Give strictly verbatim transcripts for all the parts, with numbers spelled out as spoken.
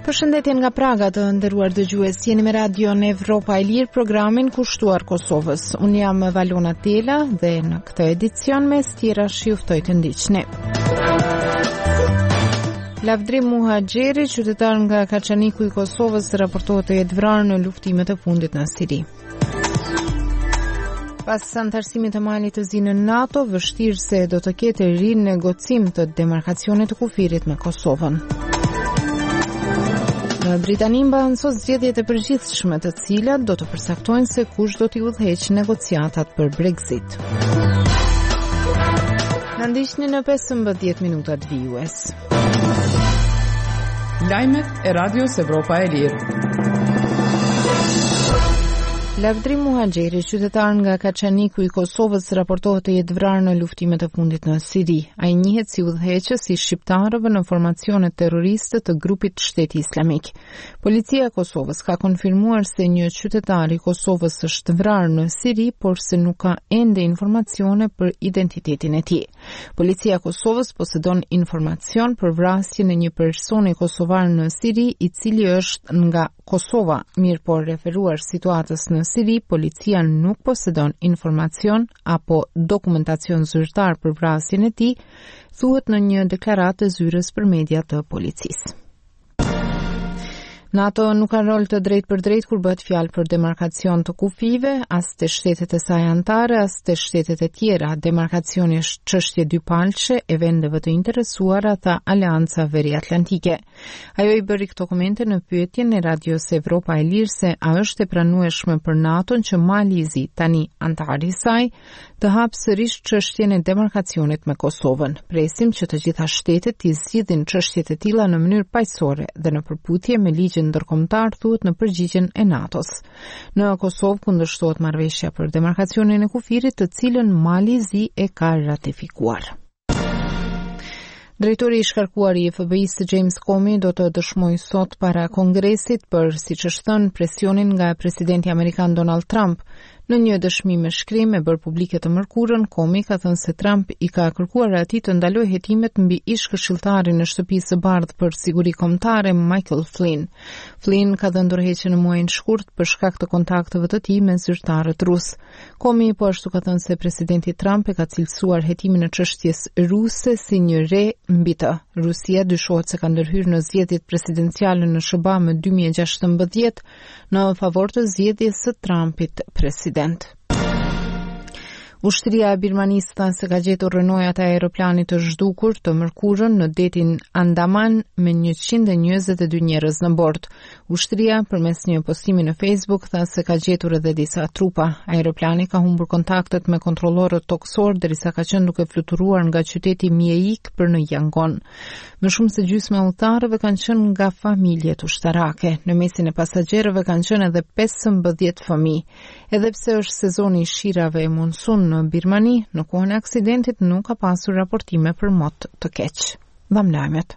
Përshëndetje nga Praga të nderuar dëgjues, jeni me radion Evropa e Lirë, programin kushtuar Kosovës. Unë jam Valona Tela dhe në këtë edicion mes tjera ju ftoj të ndiqni. Lavdrim Muhaxheri, qytetar nga Kaçaniku i Kosovës, raportohet të jetë vrarë në luftimet e fundit në Siri. Pas antarësimit të malit të zi në NATO, vështirë se do të ketë rinegocim të demarkacionit të kufirit me Kosovën. Në Britani mbahen sot zgjedhjet e përgjithshme, të cilat do të përcaktojnë se kush do t'i udhëheqë negociatat për Brexit. Na ndiqni në pesëmbëdhjetë minutat vijues. Lajmet e Radios Evropa e Lirë. Lavdrim Muhaxheri, qytetar nga Kaçaniku i Kosovës, raportohet të jetë vrarë në luftimet e fundit në Siri. Ai njihet si udhëheqës i shqiptarëve në formacione terroriste të grupit Shteti Islamik. Policia e Kosovës ka konfirmuar se një qytetar i Kosovës është vrarë në Siri, por se nuk ka ende informacione për identitetin e tij. Policia e Kosovës posedon informacion për vrasjen e një personi kosovar në Siri, i cili është nga Kosova, mirë por referuar situatës në Siri, policia nuk posedon informacion apo dokumentacion zyrtar për vrasjen e tij, thuhet në një deklaratë të zyrës për media të policisë. NATO nuk ka rol të drejt për drejt kur bëhet fjalë për demarkacion të kufive, as të shtetet e saj anëtare, as të shtetet e tjera. Demarkacioni është çështje dypalçe e vendeve të interesuara të Aleanca Veriatlantike. Ajo i bëri këto komente në pyetjen e Radios Evropa e Lirë se a është e pranueshme për NATO-n që Mali i Zi, tani antar i saj, të hapë sërish çështjen e demarkacionit me Kosovën. Presim që të gjitha shtetet të zgjidhin çështjet e tilla në mënyrë paqësore dhe në përputhje me ligjin ndërkombëtar, thuhet në përgjigjen e NATO-s. Në Kosovë kundërshtohet marrëveshja për demarkacionin e kufirit, të cilën Mali i Zi e ka ratifikuar. Drejtori i shkarkuar i F B I-s James Comey do të dëshmojë sot para Kongresit për, siç është thënë, presionin nga presidenti amerikan Donald Trump. Në një dëshmi me shkrim e bërë publike të mërkurën, Comey ka thënë se Trump i ka kërkuar atij të ndalojë hetimet mbi ish këshilltarin e Shtëpisë së Bardhë për siguri kombëtare Michael Flynn. Flynn ka dhënë ndërheqje në muajin shkurt për shkak të kontakteve të tij me zyrtarët rus. Comey po ashtu ka thënë se presidenti Trump e ka cilësuar hetimin e çështjes ruse si një re mbi të. Rusia dyshohet se ka ndërhyrë në zgjedhjet presidenciale në SHBA më dy mijë e gjashtëmbëdhjetë në favor të zgjedhjes së Trumpit president. Ushtria e Birmanisë tha se ka gjetur rënojat e aeroplanit të zhdukur të mërkurën në detin Andaman me njëqind e njëzet e dy njerëz në bord. Ushtria, përmes një postimi në Facebook, tha se ka gjetur edhe disa trupa. Aeroplani ka humbur kontaktet me kontrollorët tokësor derisa ka qenë duke fluturuar nga qyteti Miejik për në Yangon. Më shumë se gjysma e udhëtarëve kanë qenë nga familjet ushtarake. Në mesin e pasagjerëve kanë qenë edhe pesëmbëdhjetë fëmijë. Edhe pse është sezoni i shirave e monsun në Birmani, në kohën e aksidentit nuk ka pasur raportime për mot të keq. Dham lajmet.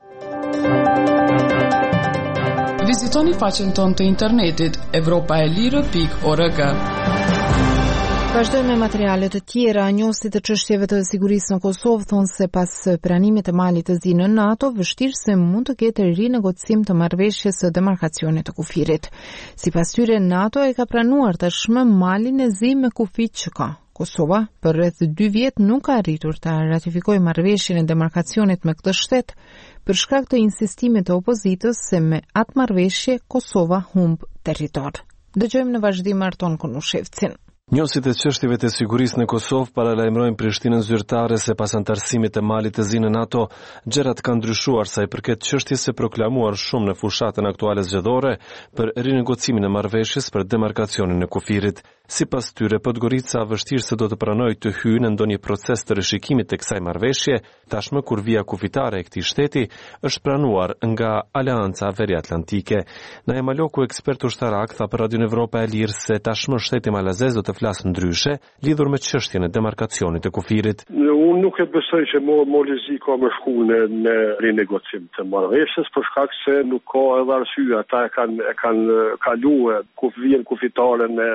Vizitoni faqen tonë të internetit evropa e lirë pikë org. Vazhdojmë me materiale të tjera. Njohësit të çështjeve të sigurisë në Kosovë thonë se pas pranimit të Malit të Zi në NATO, vështirë se mund të ketë rinegocim të marrëveshjes së demarkacionit të kufirit. Sipas tyre, NATO e ka pranuar tashmë Malin e Zi me kufit që ka. Kosova, për rreth dy vjet nuk ka arritur të ratifikojë marrëveshjen e demarkacionit me këtë shtet, për shkak të insistimit të opozitës se me atë marrëveshje Kosova humb territor. Dëgjojmë në vazhdim Arton Konushevcin. Njohësit e çështjeve të sigurisë në Kosovë paralajmërojnë Prishtinën zyrtare se pas antarësimit të Malit të Zi në NATO, gjërat kanë ndryshuar sa i përket çështjes së proklamuar shumë në fushatën aktuale zgjedhore për rinegocimin e marrëveshjes për demarkacionin e kufirit. Sipas tyre, Podgorica vështirë se do të pranojë të hyjë në ndonjë proces të rishikimit të kësaj marrëveshje, tashmë kur vija kufitare e këtij shteti është pranuar nga Aleanca Veriatlantike. Naja Maloku, ekspert ushtarak, tha për Radion Evropa e Lirë se tashmë shteti malazez do të flasë ndryshe lidhur me çështjen e demarkacionit të kufirit. Unë nuk e besoj që Mali i Zi ka më shku në, në rinegocim të marrëveshjes, për shkak se nuk ka edhe arsye. Ata e kanë e kanë kaluar kufirin kufitare me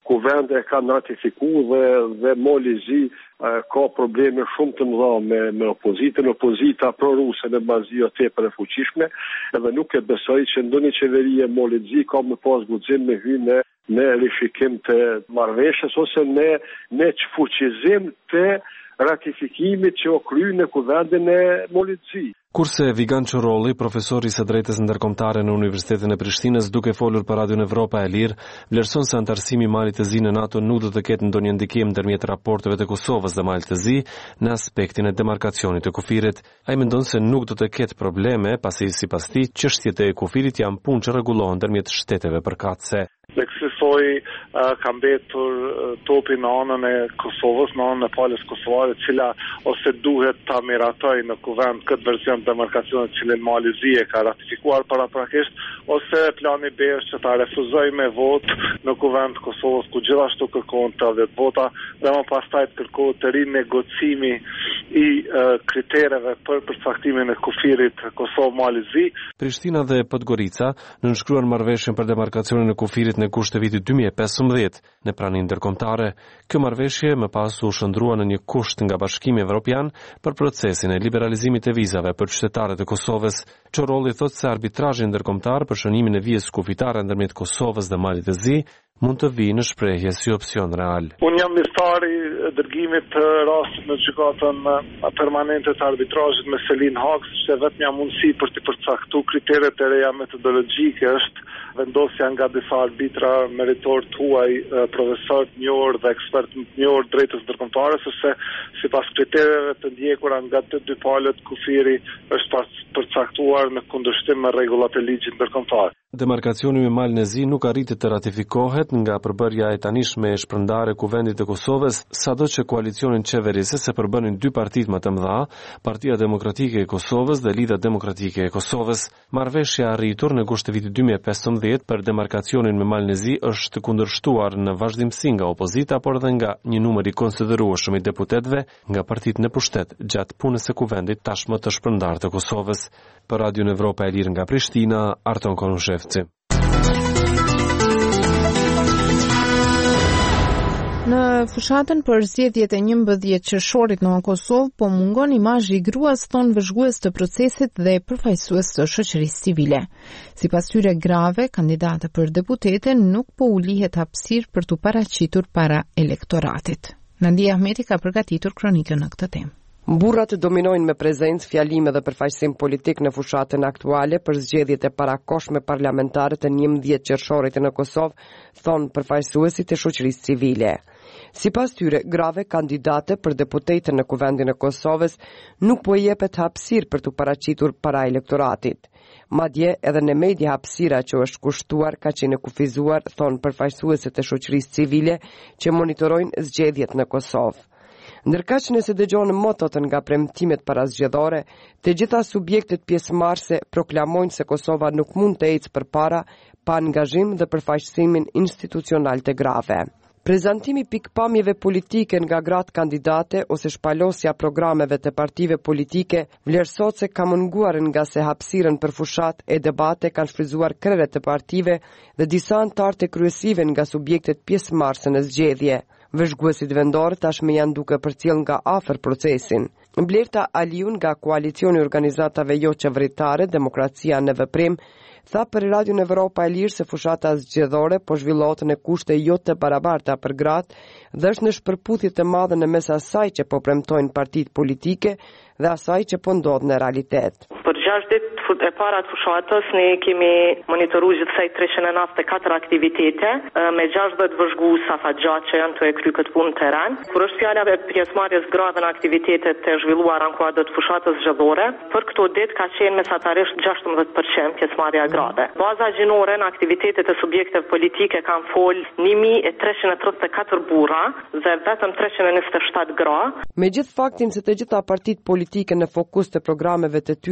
ku vende e kanë ratifikuar dhe dhe Malizi ka probleme shumë të mëdha me, me opozitën, opozita pro-ruse në bazi o tepër e fuqishme, edhe nuk e besoj që ndonjë qeveri e Malizi ka më pas guxim me hy në, në rishikim të marrëveshjes ose në, në çfuqizim të ratifikimit që o kry në kuvendin e Malizi. Kurse Vigan Çorolli, profesori së drejtës ndërkombëtare në Universitetin e Prishtinës, duke folur për Radion Evropa e Lirë, vlerëson se antarësimi i Malit të Zi në NATO nuk do të ketë ndonjë ndikim ndërmjet raporteve të Kosovës dhe Malit të Zi në aspektin e demarkacionit të kufirit. Ai mendon se nuk do të ketë probleme, pasi sipas tij çështjet e kufirit janë punë që rregullohen ndërmjet shteteve përkatëse. Dhe kësaj uh, ka mbetur uh, topi në anën e Kosovës, në anën e palës kosovare, cila ose duhet ta miratoj në kuvend këtë version të demarkacionit cilin Malizi e ka ratifikuar paraprakisht, ose plani B është që ta refuzoj me vot në kuvend Kosovës, ku gjithashtu kërkohen tetëdhjetë vota, dhe më pastaj të kërkohet të rinegocimi i uh, kritereve për përcaktimin e kufirit Kosovë-Malizi. Prishtina dhe Podgorica nënshkruan marrëveshjen për demarkacionin e kufirit në kusht të vitit dy mijë e pesëmbëdhjetë në praninë ndërkombëtare. Kjo marrëveshje më pas u shndrua në një kusht nga Bashkimi Evropian për procesin e liberalizimit të vizave për qytetarët e Kosovës. Çorolli thotë se arbitrazhi ndërkombëtar për shënimin e vizës kufitare ndërmjet Kosovës dhe Malit të Zi mund të vijë në shprehje si opsion real. Unë jam mistari dërgimit të rastit në gjykatën permanente të arbitrazhit me Selin Haks, që vetëm ja mundësi për të përcaktuar kriteret e reja metodologjike është vendosja nga disa arbitra meritor të huaj, profesor të njohur dhe ekspert të njohur drejtës ndërkombëtare, sepse sipas kritereve të ndjekura nga të dy palët kufiri është përcaktuar në kundërshtim me rregullat e ligjit ndërkombëtar. Demarkacioni me Malin e Zi nuk arriti të ratifikohet nga përbërja e tanishme e shpërndarë e kuvendit të Kosovës, sado që koalicionin qeverisës e përbënin dy partitë më të mëdha, Partia Demokratike e Kosovës dhe Lidha Demokratike e Kosovës. Marrëveshja arritur në kusht të vitit dy mijë e pesëmbëdhjetë për demarkacionin me Malin e Zi është kundërshtuar në vazhdimsi nga opozita, por edhe nga një numër i konsiderueshëm i deputetëve nga partitë në pushtet gjatë punës së kuvendit tashmë të shpërndarë të Kosovës. Për Radion Evropa e Lirë nga Prishtina, Arton Konushevci. Në fushatën për zgjedhjet e njëmbëdhjetë qershorit në Kosovë, po mungon imazhi i gruas thonë vëzhgues të procesit dhe përfaqësues të shoqërisë civile. Sipas tyre grave, kandidate për deputete nuk po u lihet hapësirë për t'u paraqitur para elektoratit. Nadia Ahmeti ka përgatitur kronikën në këtë temë. Burrat dominojnë me prezencë, fjalime dhe përfaqësim politik në fushatën aktuale për zgjedhjet e parakohshme parlamentare të njëmbëdhjetë qershorit në Kosovë, thonë përfaqësuesit e shoqërisë civile. Sipas tyre, grave kandidate për deputete në kuvendin e Kosovës nuk po jepet hapësirë për t'u paraqitur para elektoratit. Madje edhe në media hapësira që është kushtuar ka qenë kufizuar, thonë përfaqësuesit e shoqërisë civile që monitorojnë zgjedhjet në Kosovë. Ndërkaq nëse dëgjojnë motot nga premtimet parazgjedhore, të gjitha subjektet pjesëmarrëse proklamojnë se Kosova nuk mund të ecë përpara pa angazhim dhe përfaqësimin institucional të grave. Prezantimi pikpamjeve politike nga gratë kandidate ose shpalosja programeve të partive politike vlerësohet se ka munguar nga se hapësirën për fushat e debate kanë shfrytzuar krerët të partive dhe disa anëtar të kryesive nga subjektet pjesëmarrëse në zgjedhje. Vëzhguesit vendor tashmë janë duke përcjell nga afër procesin. Blerta Aliun nga koalicioni i organizatave jo qeveritare Demokracia në Veprim tha për Radion Evropa e Lirë se fushata zgjedhore po zhvillohet në kushte jo të barabarta për gratë dhe është në shpërputhje të madhe në mes asaj që po premtojnë partitë politike dhe asaj që po ndodh në realitet. Për gjashtë ditë e para të fushatës ne kemi monitoruar gjithsej treqind e nëntëdhjetë e katër aktivitete me gjashtëdhjetë vëzhgues afatgjatë që janë të e kry këtë punë në terren. Kur është fjala e pjesëmarrjes grave në aktivitetet të zhvilluara në kuadër të fushatës zgjedhore, për këto ditë ka qenë mesatarisht gjashtëmbëdhjetë përqind pjesëmarrja grave. Baza gjinore në aktivitetet e subjekteve politike kanë fol një mijë e treqind e tridhjetë e katër burra dhe vetëm treqind e njëzet e shtatë gra. Megjith faktin se të gjitha partitë politike në fokus të programeve të tyre kanë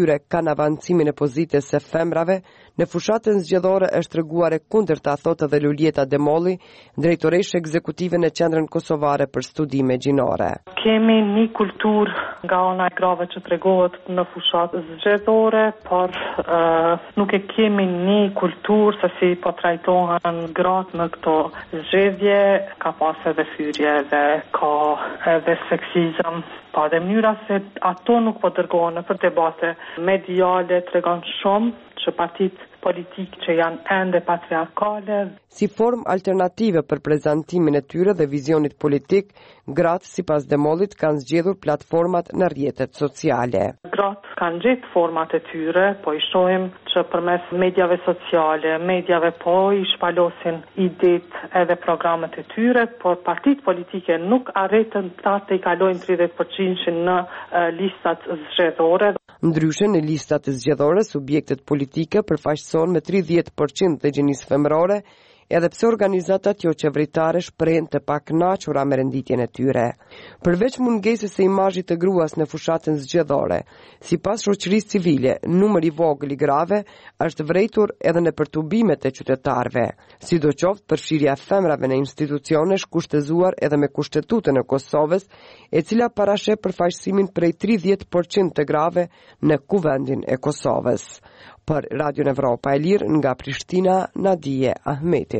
në avancimin e pozitës së femrave në fushatën zgjedhore është treguar e kundërta, thotë edhe Lulieta Demolli, drejtoreshe ekzekutive në Qendrën Kosovare për Studime Gjinore. Kemi një kultur nga ana e grave që tregohet në fushatë zgjedhore, por uh, nuk e kemi një kultur se si po trajtohen gratë në këto zgjedhje, ka pas edhe fyrje dhe ka edhe seksizëm. Pa dhe mënyra se ato nuk po dërgohen në për debate mediale tregon shumë që partitë politik që janë ende patriarkale. Si form alternative për prezantimin e tyre dhe vizionit politik, gratë sipas Demollit kanë zgjedhur platformat në rrjetet sociale. Gratë kanë gjetë format e tyre, po i shohim që përmes medjave sociale, medjave po i shpalosin idetë edhe programet e tyre, por partitë politike nuk arritën ta të i kalojnë tridhjetë përqind në uh, listat zgjedhore. Ndryshe, në listat e zgjedhore, subjektet politike përfaqësohen me tridhjetë përqind të gjinisë femërore, edhe pse organizatat jo qeveritare shprehen të pakënaqura me renditjen e tyre. Përveç mungesës së imazhit të gruas në fushatën zgjedhore, sipas shoqërisë civile, numri i vogël i grave është vërejtur edhe në perturbimet e qytetarëve. Sidoqoftë, përfshirja e femrave në institucione është kushtëzuar edhe me Kushtetutën e Kosovës, e cila parasheh përfaqësimin prej tridhjetë përqind të grave në Kuvendin e Kosovës. Për Radio Evropa e Lirë nga Prishtina, Nadije Ahmeti.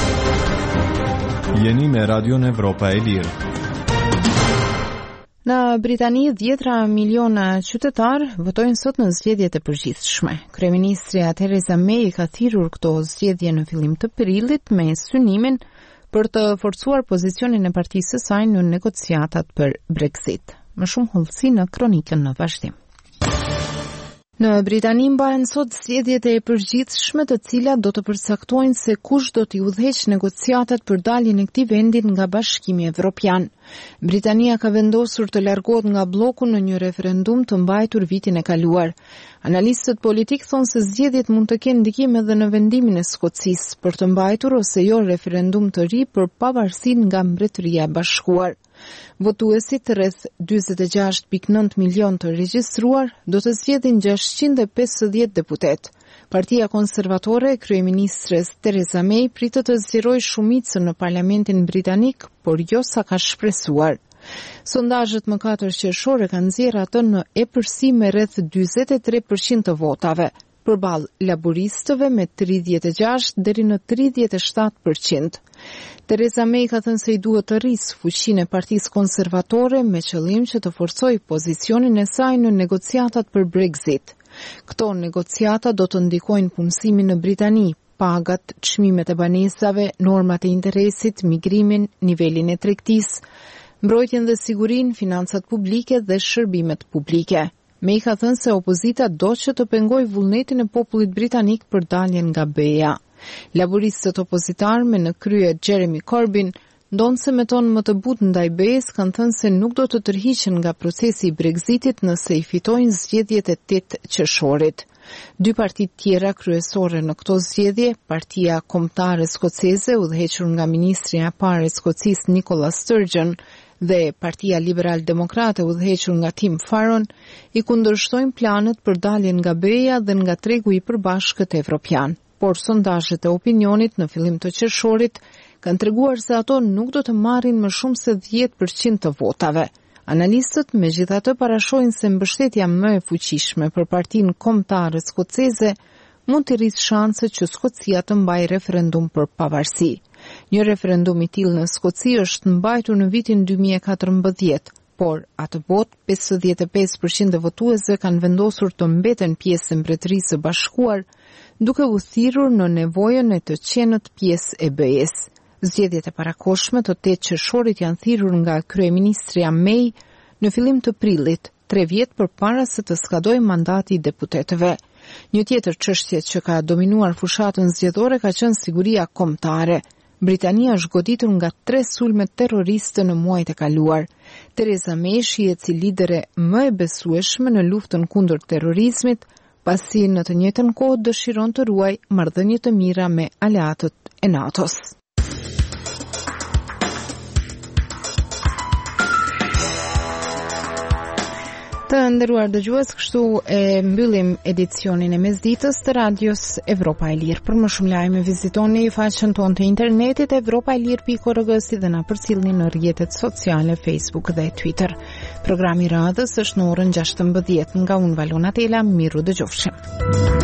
Jeni me Radio Evropa e Lirë. Në Britani, dhjetra miliona qytetar votojnë sot në zgjedhjet e përgjithshme. Kryeministria Theresa May ka thirrur këto zgjedhje në fillim të prillit me synimin për të forcuar pozicionin e partisë së saj në negociatat për Brexit. Më shumë hollësi në kronikën në vazhdim. Në Britani mbahen sot zgjedhjet e përgjithshme, të cilat do të përcaktojnë se kush do t'i udhëheqë negociatat për daljen e këtij vendi nga Bashkimi Evropian. Britania ka vendosur të largohet nga bloku në një referendum të mbajtur vitin e kaluar. Analistët politik thonë se zgjedhjet mund të kenë ndikim edhe në vendimin e Skocisë për të mbajtur ose jo referendum të ri për pavarësinë nga Mbretëria e Bashkuar. Votuesit, rreth dyzet e gjashtë pikë nëntë milion të regjistruar, do të zgjedhin gjashtëqind e pesëdhjetë deputet. Partia Konservatore e kryeministres Theresa May pritet të zgjerojë shumicën në Parlamentin britanik, por jo sa ka shpresuar. Sondazhet më katër qershore kanë nxjerrë atë në epërsi me rreth dyzet e tre përqind të votave, përballë laburistëve me tridhjetë e gjashtë deri në tridhjetë e shtatë përqind. Theresa May ka thënë se i duhet të rrisë fuqinë e Partisë Konservatore me qëllim që të forcojë pozicionin e saj në negociatat për Brexit. Këto negociata do të ndikojnë punësimin në Britani, pagat, çmimet e banesave, normat e interesit, migrimin, nivelin e tregtisë, mbrojtjen dhe sigurinë, financat publike dhe shërbimet publike. May ka thënë se opozita do që të pengojë vullnetin e popullit britanik për daljen nga B-ja. Laburistët opozitar me në krye Jeremy Corbyn, ndonë se me tonë më të butë ndaj B-s, kanë thënë se nuk do të tërhiqen nga procesi i Brexitit nëse i fitojnë zgjedhjet e tetë qershorit. Dy partit tjera kryesore në këto zgjedhje, Partia Kombëtare Skoceze, udhëhequr nga ministri i parë i Skocisë Nicola Sturgeon, dhe Partia Liberal-Demokrate udhëhequr nga Tim Farron, i kundërshtojnë planet për daljen nga B-ja dhe nga tregu i përbashkët evropian. Por sondazhet e opinionit në fillim të qershorit kanë treguar se ato nuk do të marrin më shumë se dhjetë përqind të votave. Analistët megjithatë parashojnë se mbështetja më e fuqishme për Partinë Kombëtare Skoceze mund të rrisë shanset që Skocia të mbajë referendum për pavarësi. Një referendum i tillë në Skoci është mbajtur në vitin dy mijë e katërmbëdhjetë, por atë botë pesëdhjetë e pesë përqind e votuesve kanë vendosur të mbeten pjesë e Mbretërisë së Bashkuar, duke u thirrur në nevojën e të qenët pjesë e B-s. Zgjedhjet e parakoshme të tetë qershorit janë thirrur nga kryeministria May në fillim të prillit, tre vjet përpara se të skadojë mandati i deputetëve. Një tjetër çështje që ka dominuar fushatën zgjedhore ka qenë siguria kombëtare. Britania është goditur nga tre sulme terroriste në muajt e kaluar. Theresa May shihet si lidere më e besueshme në luftën kundër terrorizmit, pasi në të njëjtën kohë dëshiron të ruajë marrëdhënie të mira me aleatët e NATO-s. Të nderuar dëgjues, kështu e mbyllim edicionin e mesditës të radios Evropa e Lirë. Për më shumë lajme vizitoni faqen tonë të internetit evropa e lirë pikë org si dhe na përcjellni në rrjetet sociale Facebook dhe Twitter. Programi radhës është në orën gjashtëmbëdhjetë nga unë Valona Tela, miru dëgjofshim.